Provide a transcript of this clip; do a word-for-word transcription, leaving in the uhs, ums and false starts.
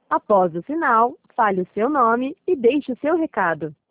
Após o sinal, fale o seu nome e deixe o seu recado.